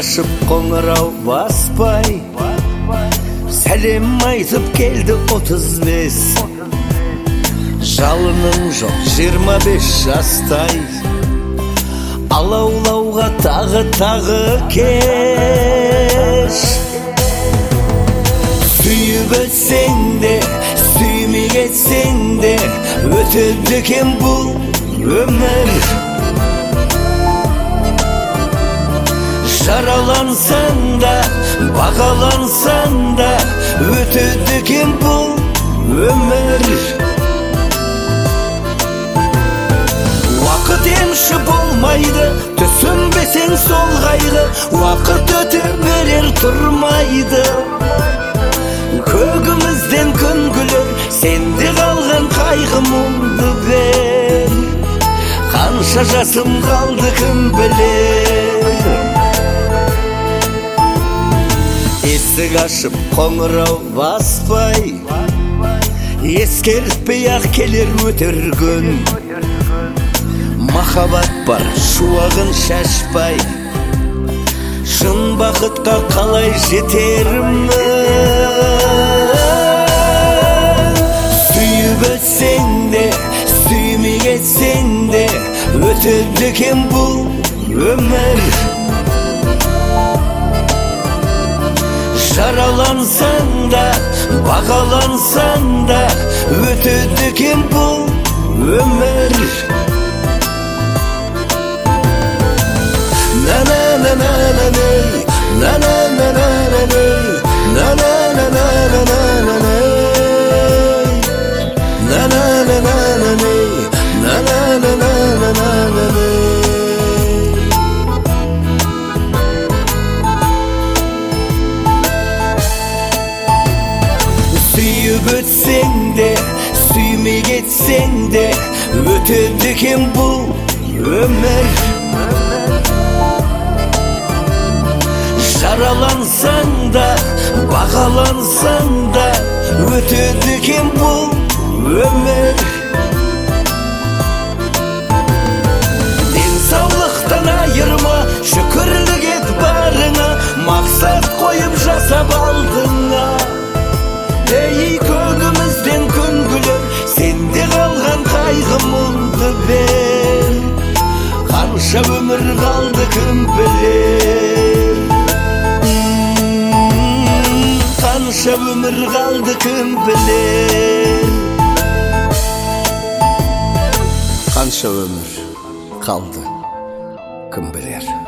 ашып қоңырау баспай, сәлем айтып келді 35. Жалының жоқ 25 жастай, алаулауға тағы кеш. Сүйіп өтсең де, сүймей кетсең де, өтеді екен бұл өмір. Жаралансаң да, бағалансаң да, өтеді екен бұл өмір. Уақыт емші болмайды, түсінбесең сол қайғы, уақыт өте берер тұрмайды. Көгімізден күн күлер, сенде қалған қайғы мұңды бер. Қанша жасым қалды кім білер. Есік ашып қоңырау баспай, ескертпей ақ келер өтер күн. Махаббат бар шуағын шашпай, шын бақытқа қалай жетермін. Сүйіп өтсең де, сүймей кетсең де, өтеді екен бұл өмір. Жаралансаң да, бағалансаң да, өтеді екен бұл өмір. Сүйіп өтсең де, сүймей кетсең де, өтеді екен бұл өмір. Жаралансаң да, бағалансаң да, өтеді екен бұл өмір. Денсаулықтан айырма, шүкірлік ет барыңа, мақсат қойып жасап алдыңа. Ей, көгімізден күн күлер, сенде қалған қайғы мұңды бер. Қанша өмір қалды кім білер. Қанша өмір қалды кім білер. Қанша өмір қалды кім білер.